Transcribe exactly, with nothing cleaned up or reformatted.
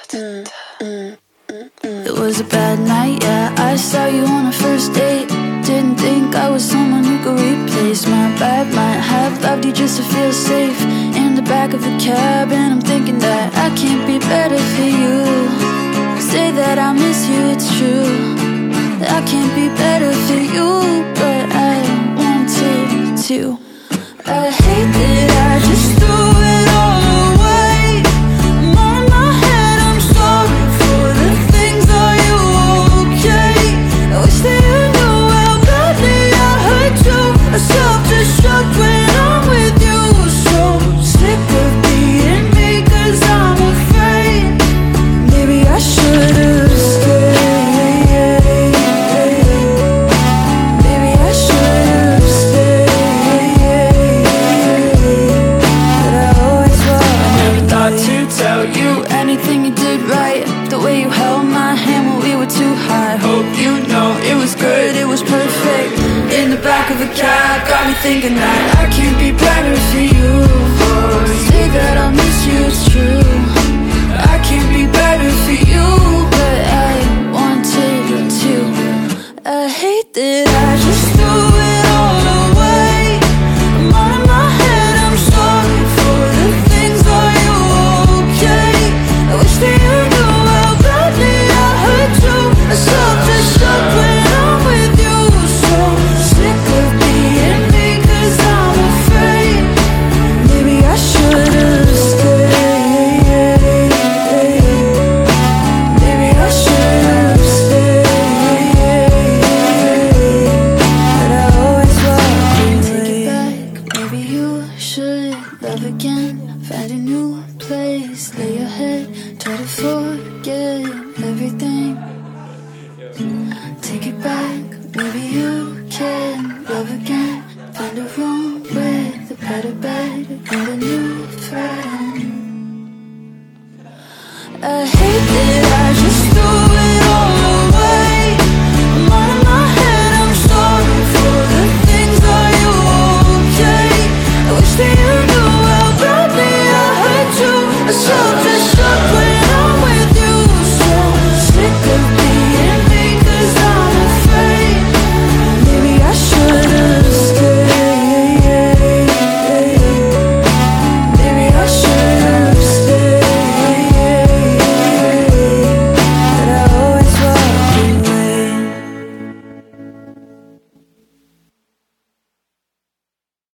It was a bad night, yeah. I saw you on a first date. Didn't think I was someone who could replace my bad. Might have loved you just to feel safe in the back of a cab, and I'm thinking that I can't be better for you. Say that I miss you, it's true. I can't be better for you, but I wanted to. I hate that I just threw it all away. I'm on my head, I'm sorry for the things. Are you okay? I wish that you knew how badly I hurt you. I self-destruct when I'm with you. So sick of being me, cause I'm afraid maybe I should've stayed. Maybe I should've stayed. But I always was. I never thought to tell you anything you did right. The way you held my hand when we were too high. Hope you know it was good, it was perfect. In the back of a cab, got me thinking that I can't be better for you. Say that I miss you, it's true. I can't be better for you, but I wanted to. I hate that I just threw it all away. I'm out of my head, I'm sorry for the things. Are you okay? I wish that you knew how badly I hurt you. I self-destruct when I'm with you. So sick of being me, cause I'm afraid maybe I should've stayed. Maybe I should've stayed. But I always was. Take it back, maybe you should love again. Find a new place, lay your head, try to forget everything. Take it back, maybe you can love again. Find a room with a better bed and a new friend. I hate that